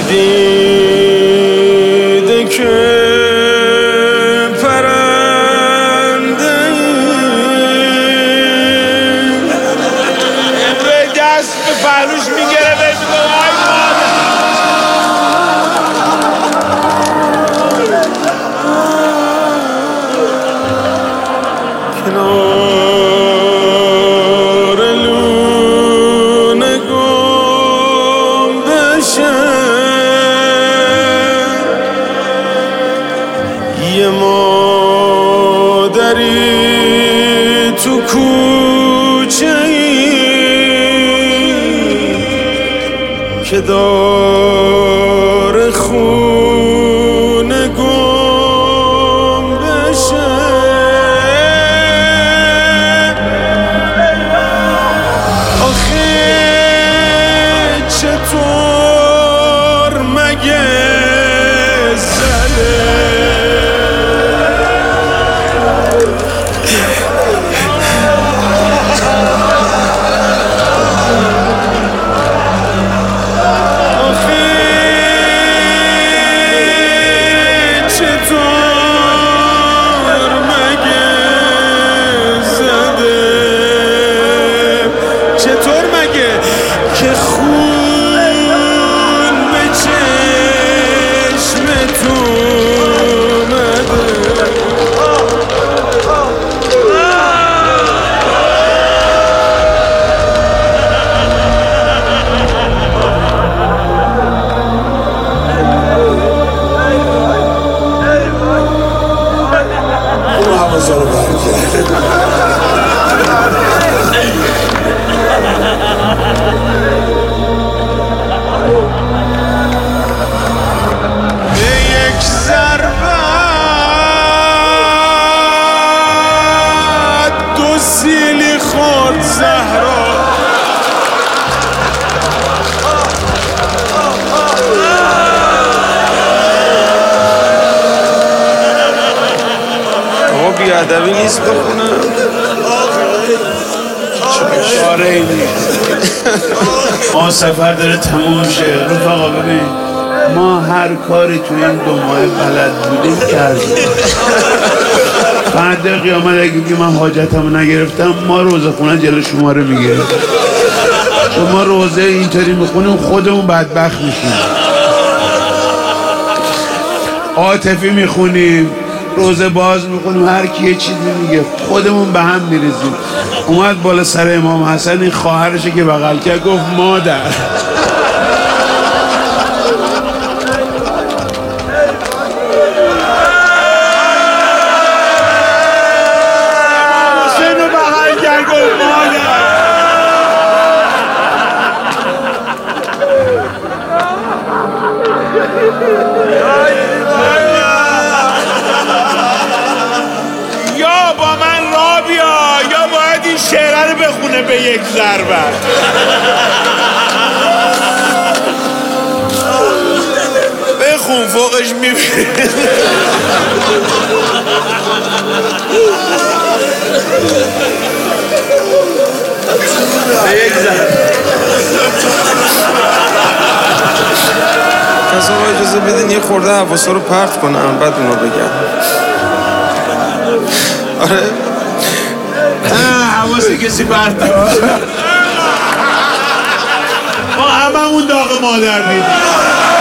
دیده که پهلوش میگره به میگه وای کنار لونه گم بشه یه مادری تو کوچه که داره خونه گم بشه آخه چطور مگه زده چطور مگه که خون به چشمتون اون حوضا رو برکرد سیلی خورد زهرا آقا بیادبی نیست بخونم چاره ای نیست ما سفر داره تموم شه رفقا ببین ما هر کاری تو این 2 ماه بلد بودیم کردیم بعد قیامت اگه من حاجتمو نگرفتم ما روزه خونه جلو شما رو میگیریم چون ما روزه اینطوری میخونیم خودمون بدبخت میشیم عاطفی میخونیم روزه باز میخونیم هر کی یه چیزی میگه خودمون به هم میریزیم اومد بالا سر امام حسن این خواهرشه که بغل کرد گفت مادر یا با من را بیا یا باید این شعره رو بخونه به یک ضربه بخون فوقش میبینی به یک ضربه پس آقا اجازه بدین یه خورده حواسا رو پرت کنم بعد اونو بگم آره حواس کسی پرت ما هممون داغ مادر دیدیم